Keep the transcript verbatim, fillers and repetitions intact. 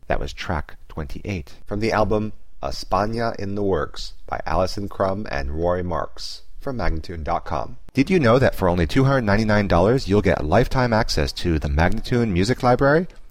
That was track twenty-eight from the album España in the Works by Alison Crum and Roy Marks from Magnatune dot com. Did you know that for only two hundred ninety-nine dollars you'll get lifetime access to the Magnatune Music Library?